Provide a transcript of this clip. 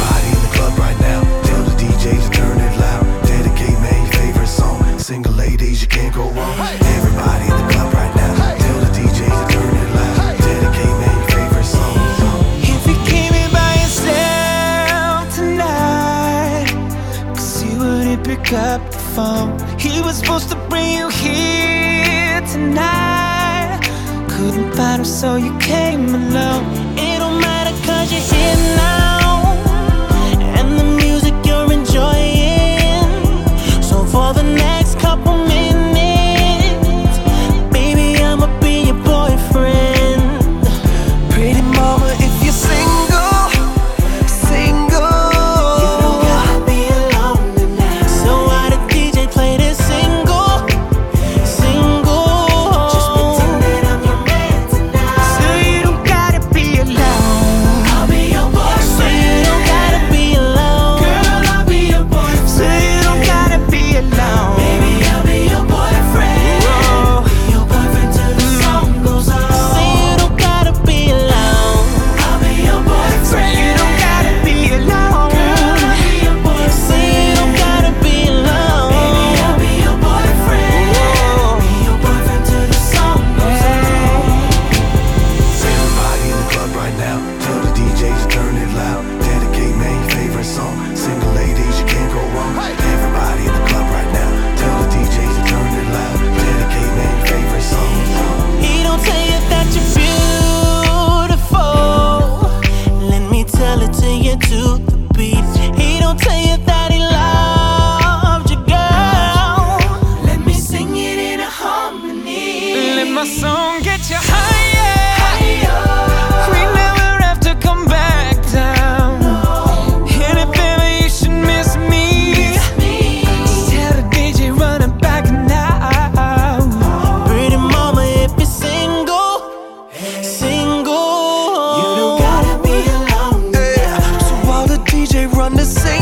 Everybody in the club right now, tell the DJ to turn it loud. Dedicate May's favorite song. Single ladies, you can't go wrong. Everybody in the club right now, tell the DJ to turn it loud. Dedicate May's favorite song. If you came in by yourself tonight, 'cause he wouldn't pick up the phone. He was supposed to bring you here tonight. Couldn't find him, so you came alone. It don't matter 'cause you're here now, and the music you're enjoying. So for the next couple minutes, baby, I'ma be your boyfriend. Pretty mama, if you're single, single, you don't gotta be alone tonight. So why the DJ play this single, single? Just pretend that I'm your man tonight. So you don't gotta be alone. I'll be your boyfriend. So you don't gotta be alone. Girl, I'll be your boyfriend. So you don't gotta be alone. Baby, I'll be your boyfriend. Whoa. Be your boyfriend till the song goes on. So you don't gotta be alone. I'll be your boyfriend. So you don't gotta be alone. Girl, I'll be your boyfriend. So you don't gotta be alone. Baby, I'll be your boyfriend. Whoa. Be your boyfriend till the song goes on. Everybody in the club right now, tell the DJ to turn it loud. Dedicate May's favorite song. Single ladies, you can't go wrong. Everybody in the club right now, tell the DJ to turn it loud. Dedicate May's favorite song. He don't tell you that you're beautiful. Let me tell it to you to the beat. He don't tell you that he loved you, girl. Let me sing it in a harmony. Let my song get you higher. We never have to come back down. And if ever you should miss me, tell the DJ run it back now. Pretty mama, if you're single, single, you don't gotta be alone. So while the DJ run the same